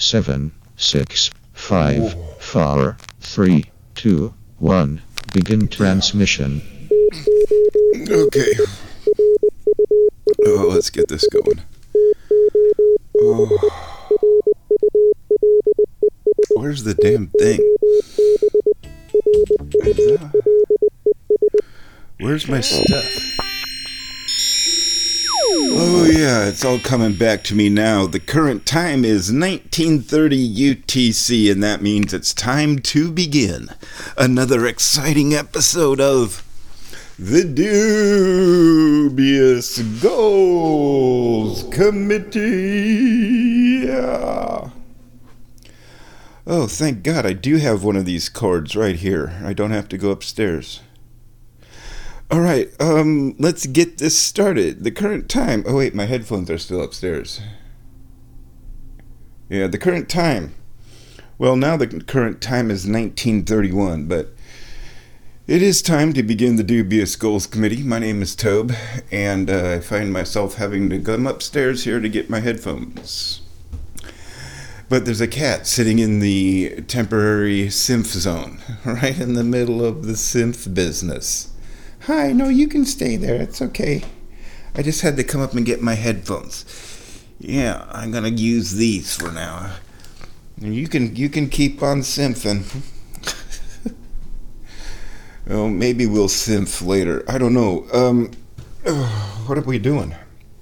7, 6, 5, 4, 3, 2, 1. Begin transmission. Okay. Oh, let's get this going. Oh. Where's the damn thing? Where's my stuff? Oh yeah, it's all coming back to me now. The current time is 1930 UTC, and that means it's time to begin another exciting episode of The Dubious Goals Committee. Yeah. Oh, thank God, I do have one of these cords right here. I don't have to go upstairs. All right, let's get this started. The current time... Oh, wait, my headphones are still upstairs. Yeah, the current time. Well, now the current time is 1931, but it is time to begin the Dubious Goals Committee. My name is Tobe, and I find myself having to come upstairs here to get my headphones. But there's a cat sitting in the temporary synth zone, right in the middle of the synth business. Hi, no, you can stay there. It's okay. I just had to come up and get my headphones. Yeah, I'm gonna use these for now. You can keep on synthing. Oh, maybe we'll synth later. I don't know. What are we doing?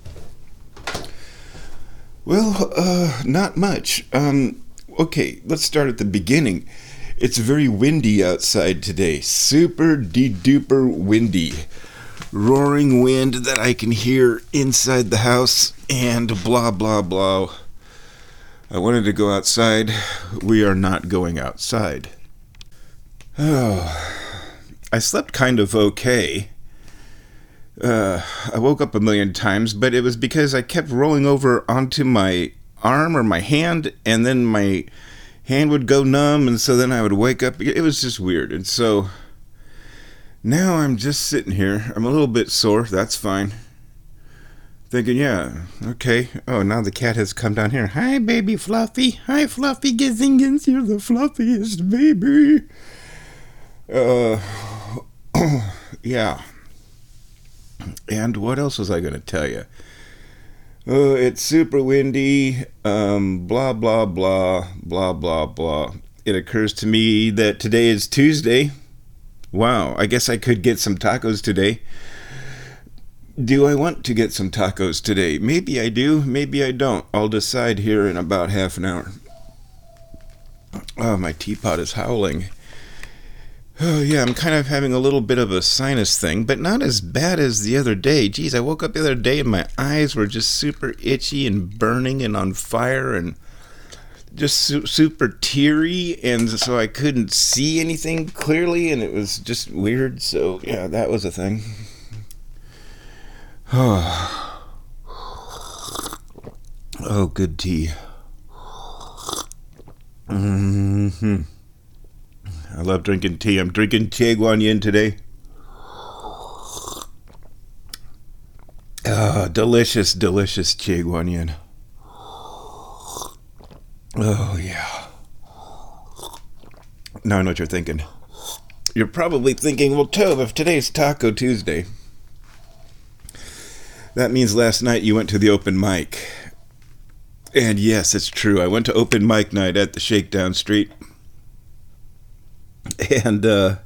Well, not much. Okay, let's start at the beginning. It's very windy outside today. Super de-duper windy. Roaring wind that I can hear inside the house and blah, blah, blah. I wanted to go outside. We are not going outside. Oh, I slept kind of okay. I woke up a million times, but it was because I kept rolling over onto my arm or my hand, and then my hand would go numb, and so then I would wake up. It was just weird. And so now I'm just sitting here. I'm a little bit sore. That's fine. Thinking, yeah, okay. Oh, now the cat has come down here. Hi, baby Fluffy. Hi, Fluffy Gazingans. You're the fluffiest baby. Yeah. And what else was I going to tell you? It's super windy, blah, blah, blah, blah, blah, blah. It occurs to me that today is Tuesday. Wow, I guess I could get some tacos today. Do I want to get some tacos today? Maybe I do, maybe I don't. I'll decide here in about half an hour. Oh, my teapot is howling. Oh, yeah, I'm kind of having a little bit of a sinus thing, but not as bad as the other day. Geez, I woke up the other day and my eyes were just super itchy and burning and on fire and just super teary, and so I couldn't see anything clearly, and it was just weird. So, yeah, that was a thing. Oh, good tea. Mm-hmm. I love drinking tea. I'm drinking Che Guan Yin today. Delicious, delicious Che Guan Yin. Oh, yeah. Now I know what you're thinking. You're probably thinking, well, Tobe, if today's Taco Tuesday, that means last night you went to the open mic. And yes, it's true. I went to open mic night at the Shakedown Street. And, it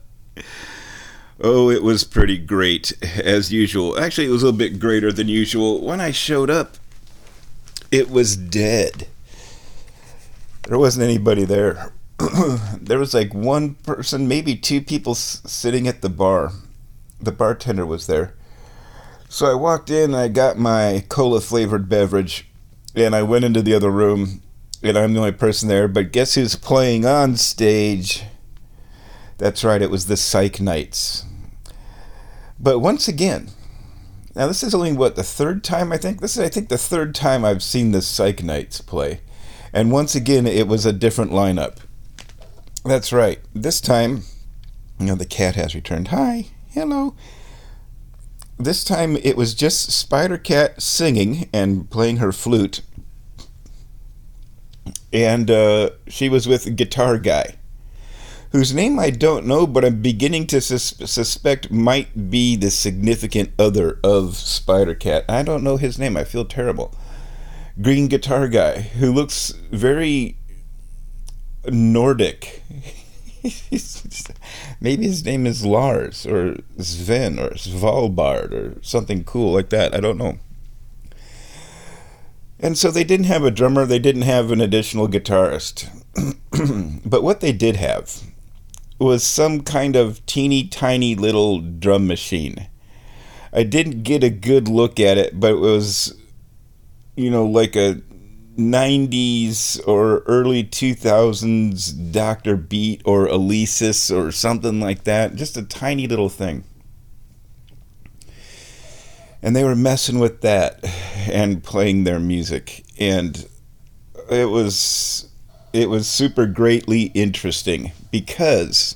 was pretty great, as usual. Actually, it was a little bit greater than usual. When I showed up, it was dead. There wasn't anybody there. There was like one person, maybe two people sitting at the bar. The bartender was there. So I walked in, I got my cola-flavored beverage, and I went into the other room, and I'm the only person there. But guess who's playing on stage? That's right, it was the Psych Knights. But once again, now this is only, the third time I think? This is, I think, the third time I've seen the Psych Knights play. And once again, it was a different lineup. That's right. This time, the cat has returned. Hi, hello. This time, it was just Spider Cat singing and playing her flute. And she was with a guitar guy whose name I don't know, but I'm beginning to suspect might be the significant other of Spider-Cat. I don't know his name. I feel terrible. Green guitar guy who looks very Nordic. Maybe his name is Lars or Sven or Svalbard or something cool like that. I don't know. And so they didn't have a drummer. They didn't have an additional guitarist. But what they did have was some kind of teeny tiny little drum machine. I didn't get a good look at it, but it was, like a 90s or early 2000s Dr. Beat or Alesis or something like that. Just a tiny little thing. And they were messing with that and playing their music. And it was super greatly interesting because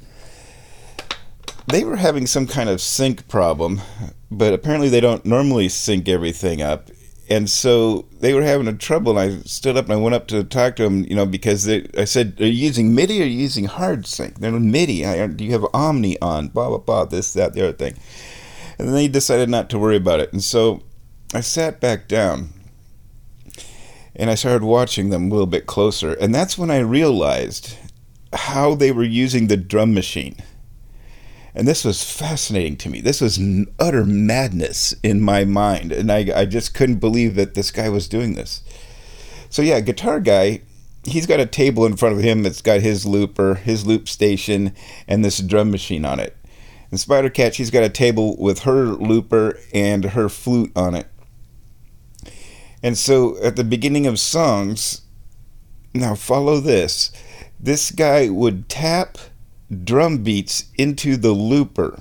they were having some kind of sync problem, but apparently they don't normally sync everything up. And so they were having a trouble, and I stood up and I went up to talk to them, because I said, are you using MIDI or are you using hard sync? They're MIDI. Do you have Omni on? Blah, blah, blah, this, that, the other thing. And then they decided not to worry about it. And so I sat back down and I started watching them a little bit closer. And that's when I realized how they were using the drum machine. And this was fascinating to me. This was utter madness in my mind. And I just couldn't believe that this guy was doing this. So yeah, guitar guy, he's got a table in front of him that's got his looper, his loop station, and this drum machine on it. And Spider-Cat, she's got a table with her looper and her flute on it. And so at the beginning of songs, now follow this, this guy would tap drum beats into the looper.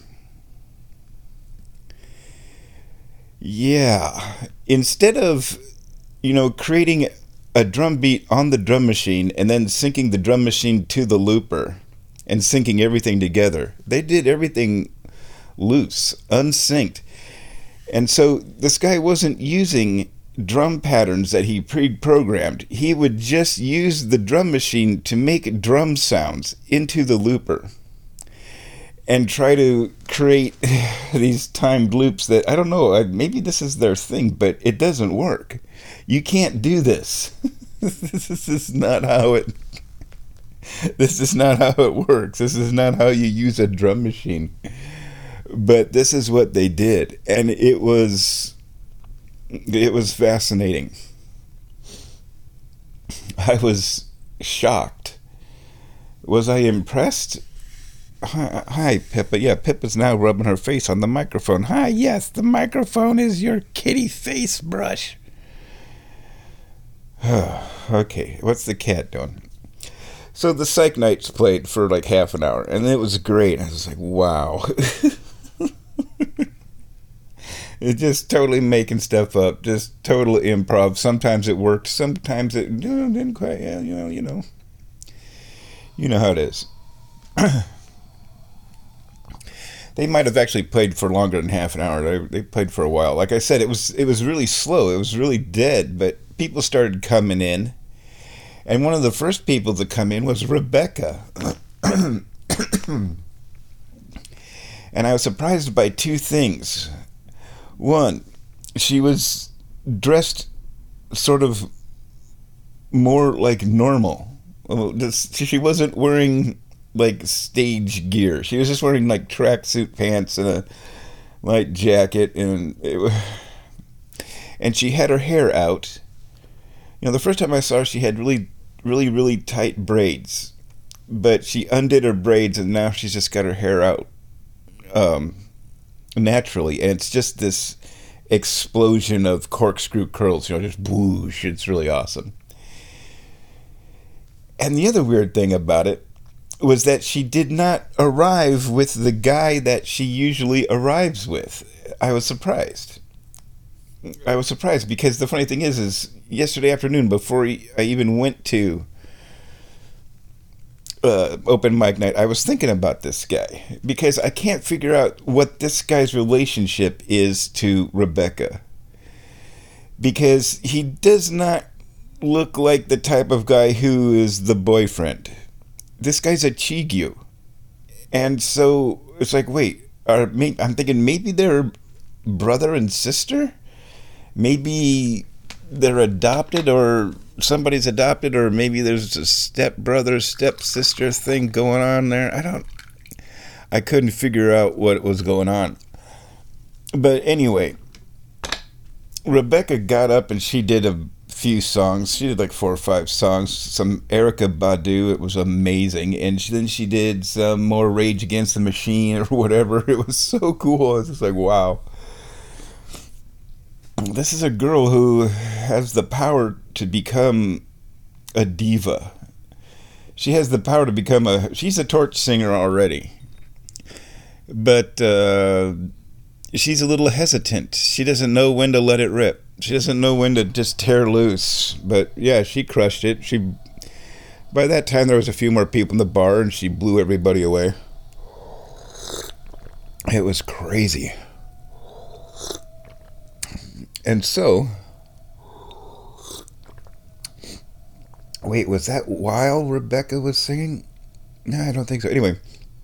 Yeah. Instead of, creating a drum beat on the drum machine and then syncing the drum machine to the looper and syncing everything together, they did everything loose, unsynced. And so this guy wasn't using drum patterns that he pre-programmed. He would just use the drum machine to make drum sounds into the looper and try to create these timed loops that, I don't know, maybe this is their thing, but it doesn't work. You can't do this. This is not how it works. This is not how you use a drum machine. But this is what they did, and it was fascinating. I was shocked. Was I impressed? Hi, Pippa. Yeah, Pippa's now rubbing her face on the microphone. Hi, yes, the microphone is your kitty face brush. Okay, what's the cat doing? So the Psych Nights played for like half an hour, and it was great. I was like, wow. It's just totally making stuff up, just total improv. Sometimes it worked, sometimes it didn't quite. Yeah, you know how it is. They might have actually played for longer than half an hour. They played for a while. Like I said, it was really slow. It was really dead, but people started coming in, and one of the first people to come in was Rebecca. And I was surprised by two things. One, she was dressed sort of more like normal. She wasn't wearing like stage gear. She was just wearing like tracksuit pants and a light jacket, and she had her hair out. The first time I saw her, she had really, really, really tight braids, but she undid her braids, and now she's just got her hair out naturally, and it's just this explosion of corkscrew curls, just whoosh. It's really awesome. And the other weird thing about it was that she did not arrive with the guy that she usually arrives with. I was surprised because the funny thing is yesterday afternoon, before I even went to open mic night, I was thinking about this guy because I can't figure out what this guy's relationship is to Rebecca, because he does not look like the type of guy who is the boyfriend. This guy's a Chigyu. And so it's like, wait, I'm thinking maybe they're brother and sister? Maybe they're adopted, or somebody's adopted, or maybe there's a stepbrother, stepsister thing going on there. I couldn't figure out what was going on. But anyway, Rebecca got up and she did a few songs. She did like 4 or 5 songs. Some Erykah Badu. It was amazing. And then she did some more Rage Against the Machine or whatever. It was so cool. I was just like, wow. This is a girl who has the power to become a diva. She has the power to become she's a torch singer already. But she's a little hesitant. She doesn't know when to let it rip. She doesn't know when to just tear loose. But yeah, she crushed it. By that time, there was a few more people in the bar, and she blew everybody away. It was crazy. And so, wait, was that while Rebecca was singing? No, I don't think so. Anyway,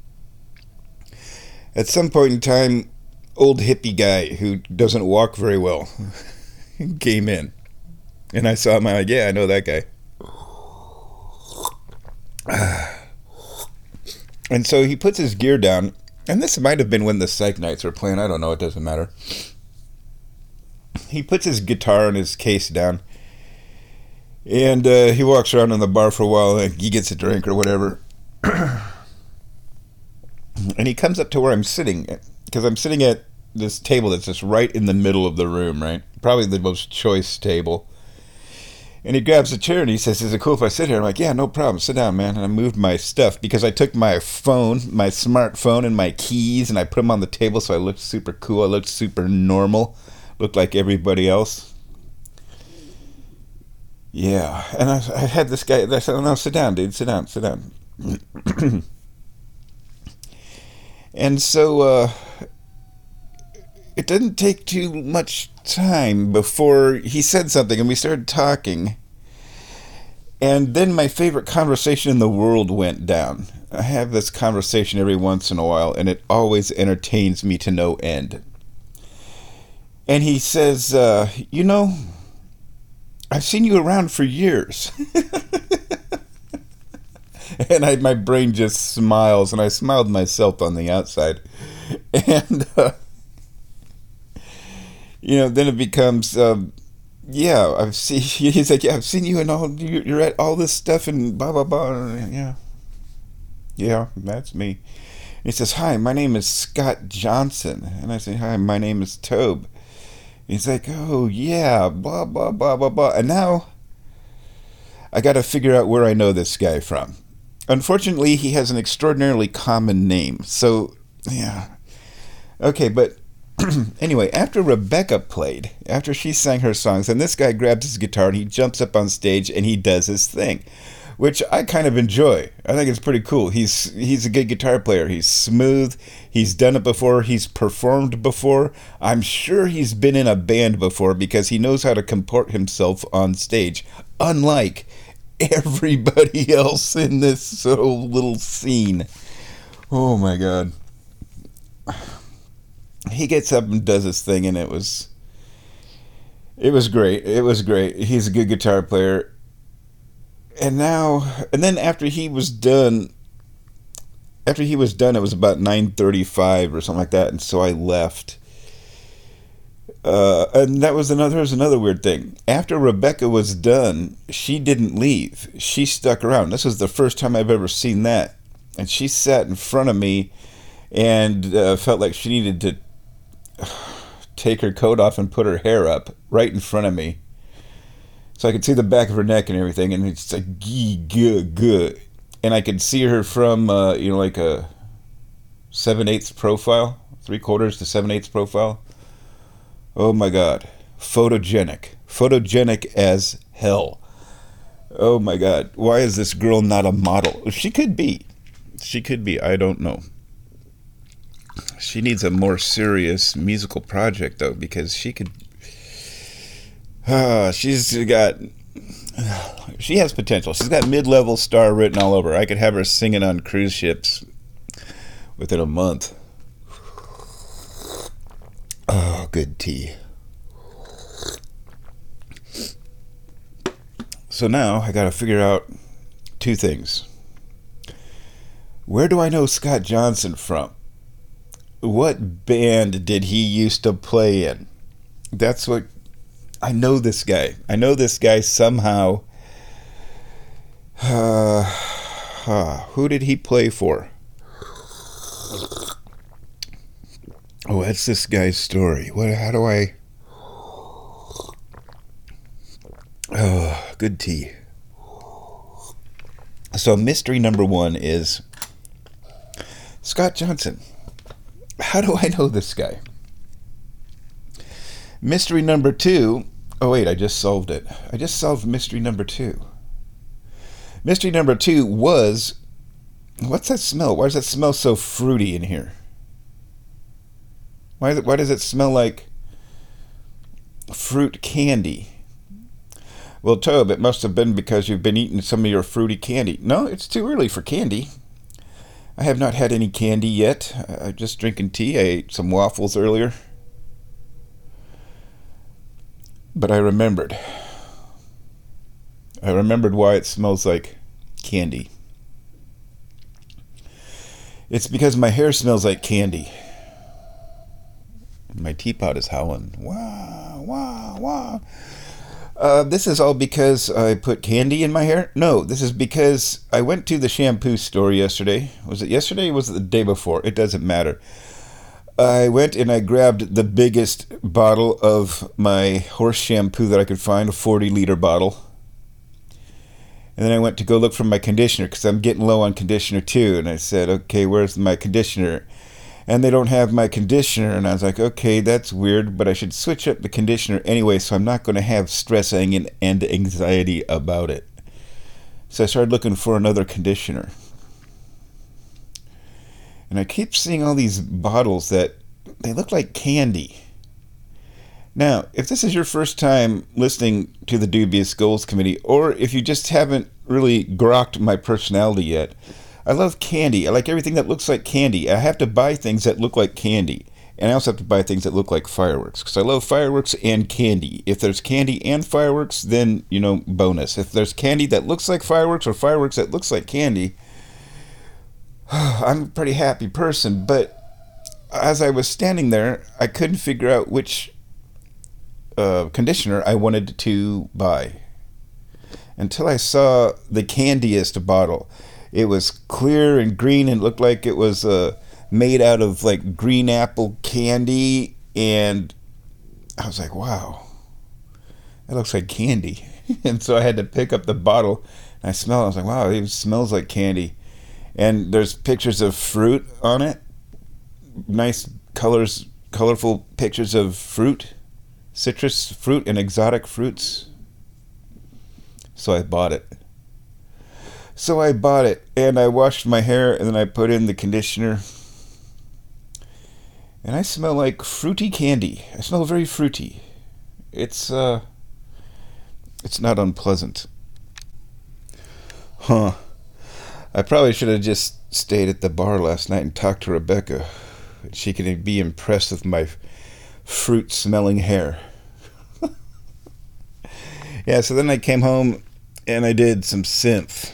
at some point in time, old hippie guy who doesn't walk very well came in. And I saw him, I'm like, yeah, I know that guy. And so he puts his gear down, and this might have been when the Psych Nights were playing, I don't know, it doesn't matter. He puts his guitar and his case down, and he walks around in the bar for a while, and he gets a drink or whatever. And he comes up to where I'm sitting, because I'm sitting at this table that's just right in the middle of the room, right? Probably the most choice table. And he grabs a chair and he says, is it cool if I sit here? I'm like, yeah, no problem. Sit down, man. And I moved my stuff because I took my phone, my smartphone, and my keys, and I put them on the table so I looked super cool. I looked super normal. Looked like everybody else. Yeah. And I had this guy, I said, oh, no, sit down, dude. Sit down. And so it didn't take too much time before he said something and we started talking. And then my favorite conversation in the world went down. I have this conversation every once in a while, and it always entertains me to no end. And he says, you know, I've seen you around for years. And my brain just smiles, and I smiled myself on the outside. And, then it becomes, he's like, yeah, I've seen you and all, you're at all this stuff and blah, blah, blah. Yeah, that's me. And he says, hi, my name is Scott Johnson. And I say, hi, my name is Tobe. He's like, oh, yeah, blah, blah, blah, blah, blah. And now I got to figure out where I know this guy from. Unfortunately, he has an extraordinarily common name. So, yeah. Okay, but anyway, after Rebecca played, after she sang her songs, and this guy grabs his guitar and he jumps up on stage and he does his thing, which I kind of enjoy. I think it's pretty cool. He's a good guitar player. He's smooth. He's done it before. He's performed before. I'm sure he's been in a band before because he knows how to comport himself on stage, unlike everybody else in this little scene. Oh my God. He gets up and does his thing, and it was great. It was great. He's a good guitar player. And then after he was done, it was about 9:35 or something like that, and so I left. And there was another weird thing. After Rebecca was done, she didn't leave. She stuck around. This was the first time I've ever seen that. And she sat in front of me and felt like she needed to take her coat off and put her hair up right in front of me. So I could see the back of her neck and everything, and it's like, good. And I could see her from, like a 7/8 profile, 3/4 to 7/8 profile. Oh my God. Photogenic as hell. Oh my God. Why is this girl not a model? She could be. I don't know. She needs a more serious musical project, though, because she could... she's got She has potential. She's got mid-level star written all over her. I could have her singing on cruise ships within a month. Oh, good tea. So now I got to figure out two things. Where do I know Scott Johnson from? What band did he used to play in? That's what... I know this guy. I know this guy somehow. Who did he play for? Oh, that's this guy's story. How do I... Oh, good tea. So mystery number one is Scott Johnson. How do I know this guy? Mystery number two... Oh, wait, I just solved it. I just solved mystery number two. Mystery number two was... What's that smell? Why does that smell so fruity in here? Why does it smell like fruit candy? Well, Tobe, it must have been because you've been eating some of your fruity candy. No, it's too early for candy. I have not had any candy yet. I'm just drinking tea. I ate some waffles earlier. But I remembered. I remembered why it smells like candy. It's because my hair smells like candy. My teapot is howling. Wow, wow, wow. This is all because I put candy in my hair? No, this is because I went to the shampoo store yesterday. Was it yesterday or was it the day before? It doesn't matter. I went and I grabbed the biggest bottle of my horse shampoo that I could find, a 40-liter bottle. And then I went to go look for my conditioner because I'm getting low on conditioner too. And I said, okay, where's my conditioner? And they don't have my conditioner. And I was like, okay, that's weird, but I should switch up the conditioner anyway, so I'm not going to have stress and anxiety about it. So I started looking for another conditioner. And I keep seeing all these bottles that they look like candy. Now, if this is your first time listening to the Dubious Goals Committee, or if you just haven't really grokked my personality yet, I love candy. I like everything that looks like candy. I have to buy things that look like candy. And I also have to buy things that look like fireworks, because I love fireworks and candy. If there's candy and fireworks, then, bonus. If there's candy that looks like fireworks or fireworks that looks like candy, I'm a pretty happy person. But as I was standing there, I couldn't figure out which conditioner I wanted to buy until I saw the candiest bottle. It was clear and green and looked like it was made out of like green apple candy, and I was like, wow, that looks like candy. And so I had to pick up the bottle and I smelled it. I was like, wow, it even smells like candy. And there's pictures of fruit on it, nice colorful pictures of fruit, citrus fruit and exotic fruits. So I bought it. And I washed my hair, and then I put in the conditioner. And I smell like fruity candy. I smell very fruity. It's not unpleasant. Huh. I probably should have just stayed at the bar last night and talked to Rebecca. She could be impressed with my fruit-smelling hair. Yeah, so then I came home and I did some synth.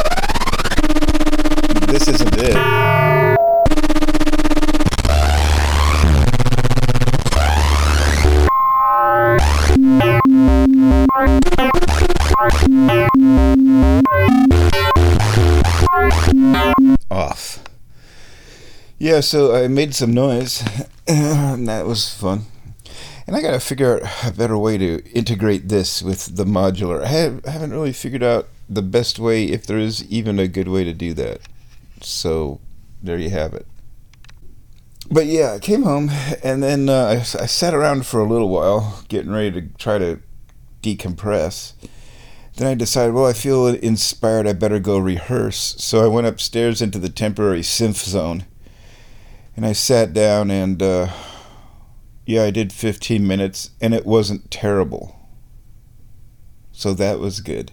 This isn't it. Off. Yeah, so I made some noise, and that was fun. And I gotta figure out a better way to integrate this with the modular. I haven't really figured out the best way, if there is even a good way to do that. So there you have it. But yeah, I came home, and then I sat around for a little while, getting ready to try to decompress. Then I decided, well, I feel inspired, I better go rehearse. So I went upstairs into the temporary synth zone, and I sat down, and I did 15 minutes, and it wasn't terrible. So that was good.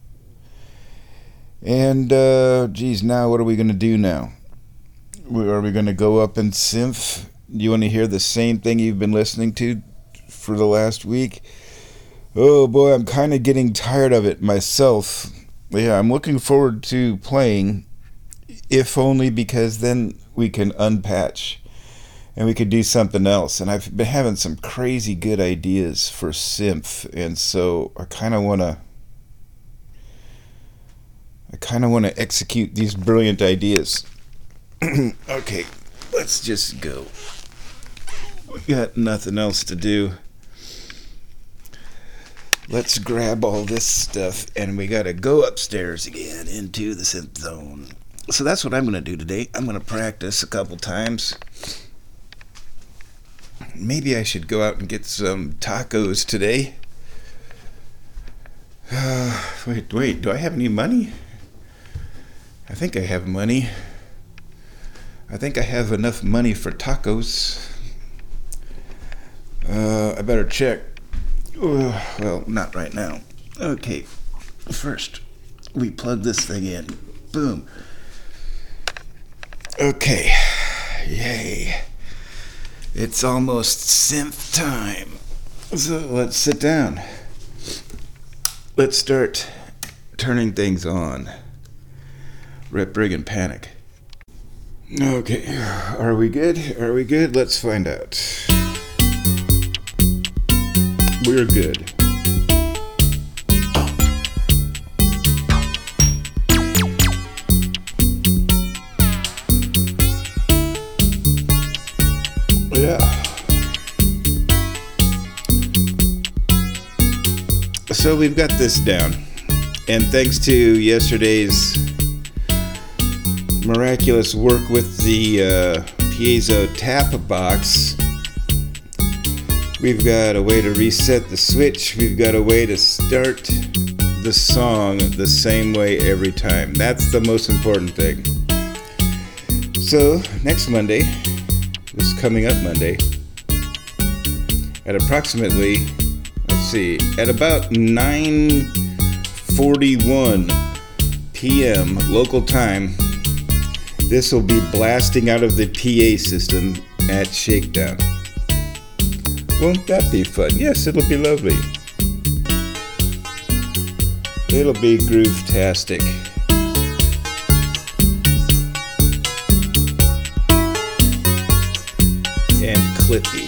And, geez, now what are we going to do now? Are we going to go up in synth? You want to hear the same thing you've been listening to for the last week? Oh boy, I'm kind of getting tired of it myself. Yeah, I'm looking forward to playing, if only because then we can unpatch and we could do something else. And I've been having some crazy good ideas for synth, and so I kind of want to execute these brilliant ideas. Okay, let's just go. We got nothing else to do. Let's grab all this stuff, and we gotta go upstairs again into the synth zone. So that's what I'm gonna do today. I'm gonna practice a couple times. Maybe I should go out and get some tacos today. Wait, do I have any money? I think I have money. I think I have enough money for tacos. I better check. Well, not right now. Okay, first, we plug this thing in. Boom. Okay, yay. It's almost synth time. So let's sit down. Let's start turning things on. Rip, Rig, and Panic. Okay, are we good? Are we good? Let's find out. We're good. Yeah. So we've got this down. And thanks to yesterday's miraculous work with the piezo tap box, we've got a way to reset the switch. We've got a way to start the song the same way every time. That's the most important thing. So next Monday, this coming up Monday, at approximately, at about 9:41 p.m. local time, this will be blasting out of the PA system at Shakedown. Won't that be fun? Yes, it'll be lovely. It'll be groove-tastic. And clippy.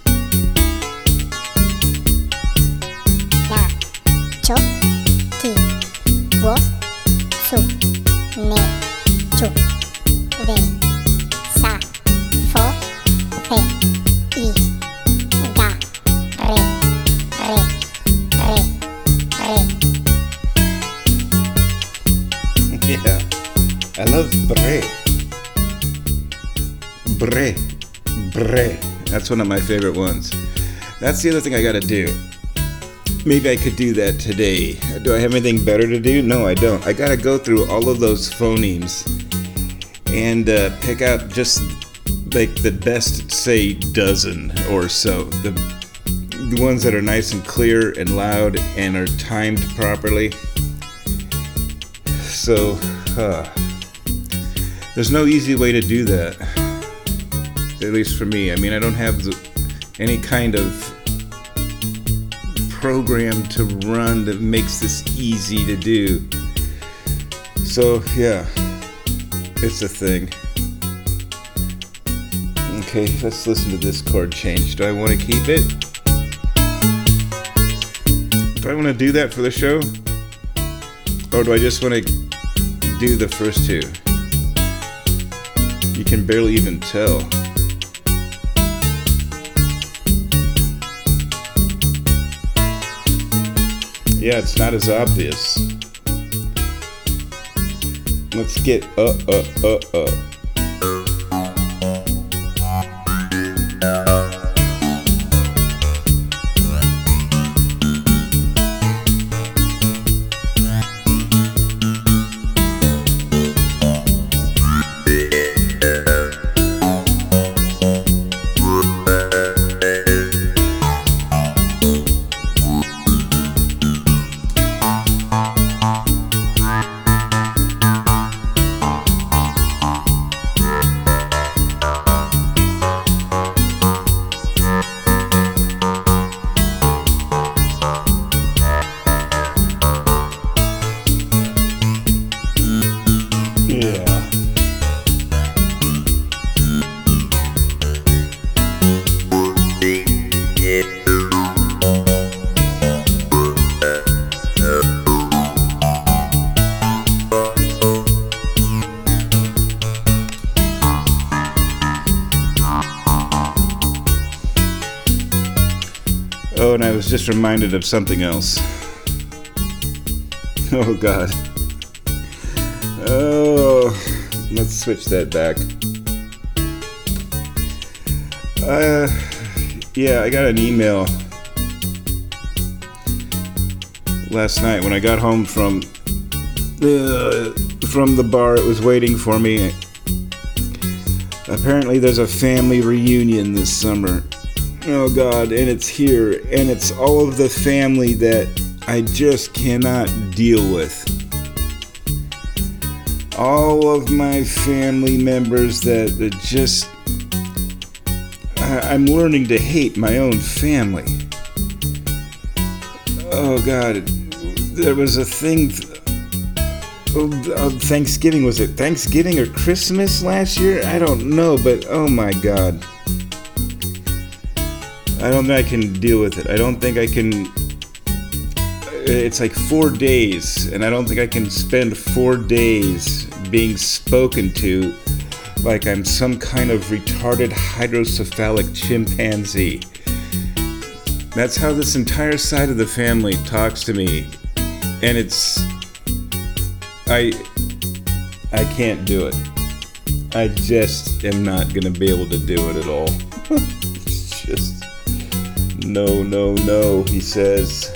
Yeah, I love bre. That's one of my favorite ones. That's the other thing I gotta do. Maybe I could do that today. Do I have anything better to do? No, I don't. I gotta go through all of those phonemes and pick out just like the best, say, dozen or so. The ones that are nice and clear and loud and are timed properly. So, there's no easy way to do that. At least for me. I mean, I don't have any kind of program to run that makes this easy to do. So, yeah, it's a thing. Okay, let's listen to this chord change. Do I want to keep it? Do I want to do that for the show? Or do I just want to do the first two? You can barely even tell. Yeah, it's not as obvious. Let's get Yeah. Oh, and I was just reminded of something else. Oh, God. Oh, let's switch that back. Yeah, I got an email last night when I got home from the bar. It was waiting for me. Apparently, there's a family reunion this summer. Oh God, and it's here, and it's all of the family that I just cannot deal with. All of my family members that just... I'm learning to hate my own family. Oh God, there was a thing... Thanksgiving, was it Thanksgiving or Christmas last year? I don't know, but oh my God. I don't think I can deal with it. I don't think I can... It's like 4 days, and I don't think I can spend 4 days being spoken to like I'm some kind of retarded hydrocephalic chimpanzee. That's how this entire side of the family talks to me, and it's... I can't do it. I just am not gonna be able to do it at all. It's just... No, he says.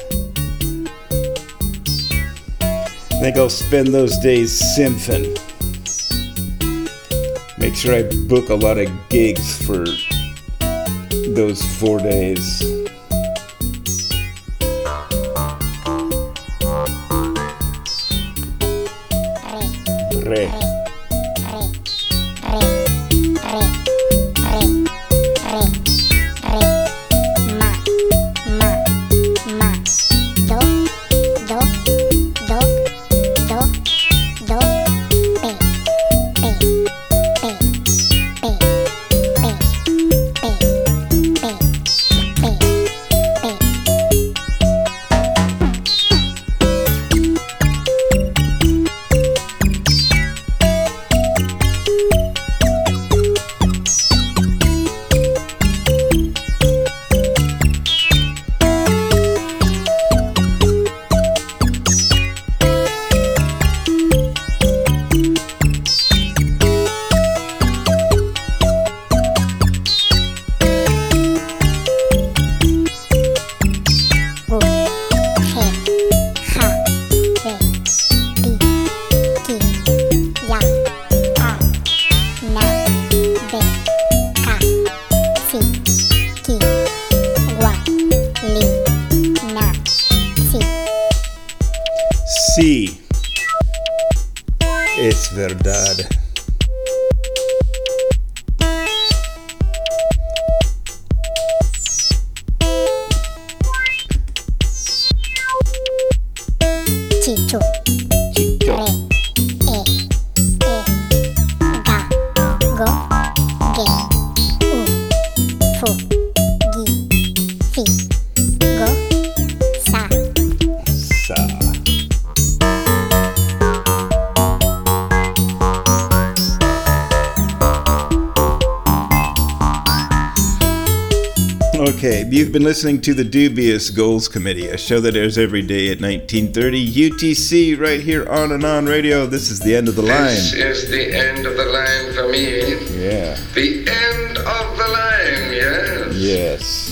I think I'll spend those days simphing. Make sure I book a lot of gigs for those 4 days. Sí, es verdad. Chicho. Chicho. Re. Ga. Go. Ge. Fu. Gi. Fi. Go. Sa. Sa. Okay, you've been listening to the Dubious Goals Committee, a show that airs every day at 1930 UTC right here on and on radio. This is the end of the line. This is the end of the line for me. Yeah. The end of the line, yes. Yes.